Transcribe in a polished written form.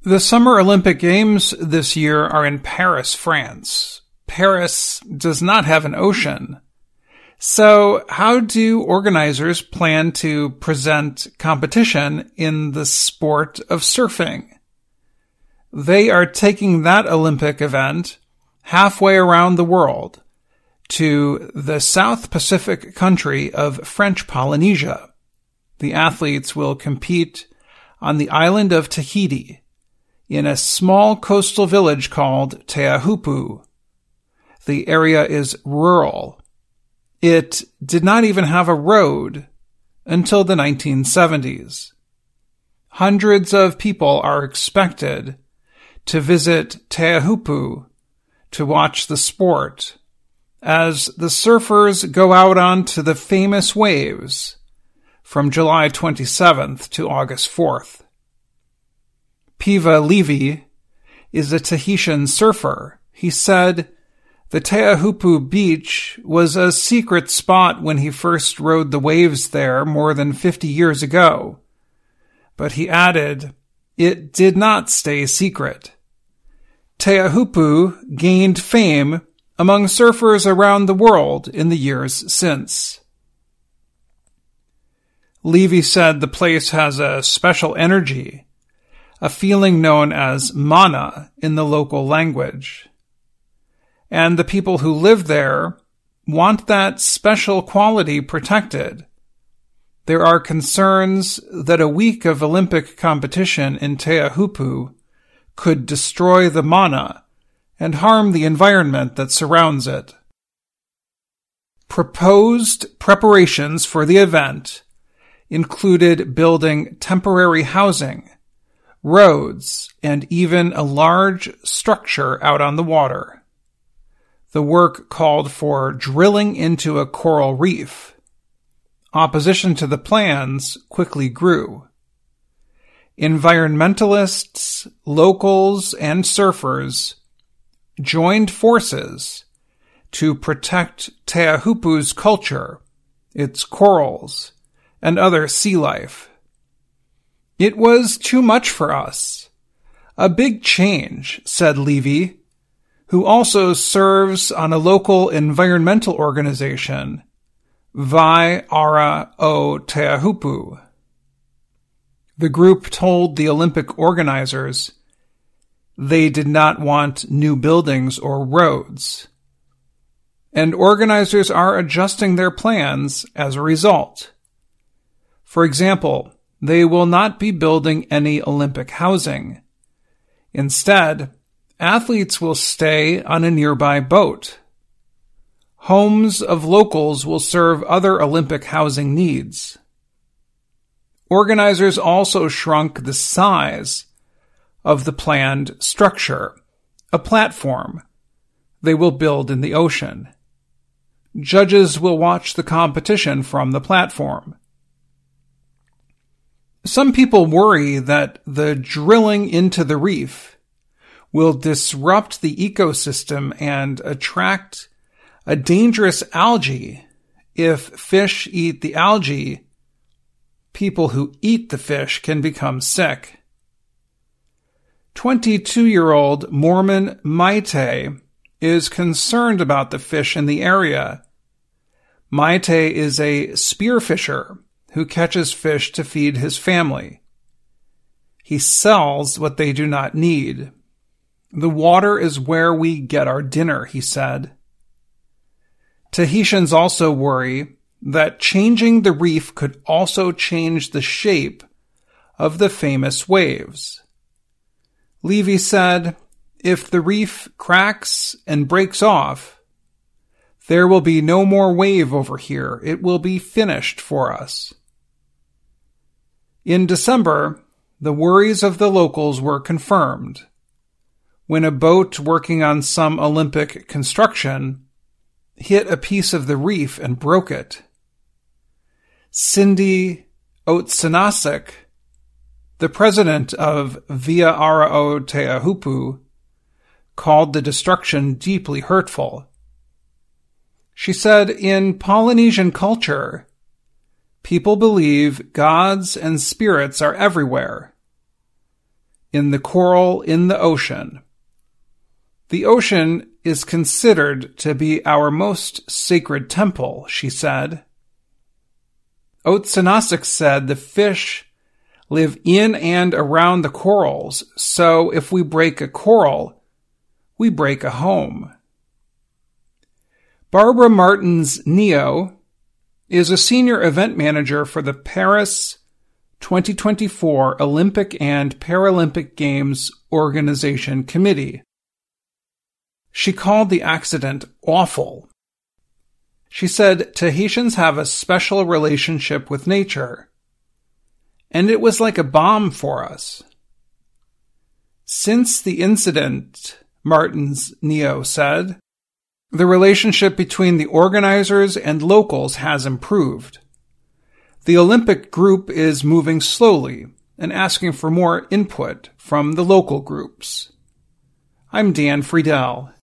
The Summer Olympic Games this year are in Paris, France. Paris does not have an ocean. So how do organizers plan to present competition in the sport of surfing? They are taking that Olympic event halfway around the world to the South Pacific country of French Polynesia. The athletes will compete on the island of Tahiti in a small coastal village called Teahupu. The area is rural. It did not even have a road until the 1970s. Hundreds of people are expected to visit Teahupu to watch the sport as the surfers go out onto the famous waves from July 27th to August 4th. Piva Levy is a Tahitian surfer. He said the Teahupu beach was a secret spot when he first rode the waves there more than 50 years ago. But he added, it did not stay secret. Teahupu gained fame among surfers around the world in the years since. Levy said the place has a special energy, a feeling known as mana in the local language. And the people who live there want that special quality protected. There are concerns that a week of Olympic competition in Teahupu could destroy the mana and harm the environment that surrounds it. Proposed preparations for the event included building temporary housing, roads, and even a large structure out on the water. The work called for drilling into a coral reef. Opposition to the plans quickly grew. Environmentalists, locals, and surfers joined forces to protect Teahupu's culture, its corals, and other sea life. It was too much for us. A big change, said Levy, who also serves on a local environmental organization, Vai Ara o Teahupu. The group told the Olympic organizers they did not want new buildings or roads. And organizers are adjusting their plans as a result. For example, they will not be building any Olympic housing. Instead, athletes will stay on a nearby boat. Homes of locals will serve other Olympic housing needs. Organizers also shrunk the size of the planned structure, a platform they will build in the ocean. Judges will watch the competition from the platform. Some people worry that the drilling into the reef will disrupt the ecosystem and attract a dangerous algae. If fish eat the algae, people who eat the fish can become sick. 22-year-old Mormon Maite is concerned about the fish in the area. Maite is a spearfisher who catches fish to feed his family. He sells what they do not need. The water is where we get our dinner, he said. Tahitians also worry that changing the reef could also change the shape of the famous waves. Levy said, if the reef cracks and breaks off, there will be no more wave over here. It will be finished for us. In December, the worries of the locals were confirmed when a boat working on some Olympic construction hit a piece of the reef and broke it. Cindy Otsinasek, the president of Via Ara o Teahupu, called the destruction deeply hurtful. She said, in Polynesian culture, people believe gods and spirits are everywhere. in the coral in the ocean. The ocean is considered to be our most sacred temple, she said. Otsonasik said the fish live in and around the corals, so if we break a coral, we break a home. Barbara Martins-Neo is a senior event manager for the Paris 2024 Olympic and Paralympic Games Organization Committee. She called the accident awful. She said Tahitians have a special relationship with nature, and it was like a bomb for us. Since the incident, Martins-Neo said, the relationship between the organizers and locals has improved. The Olympic group is moving slowly and asking for more input from the local groups. I'm Dan Friedel.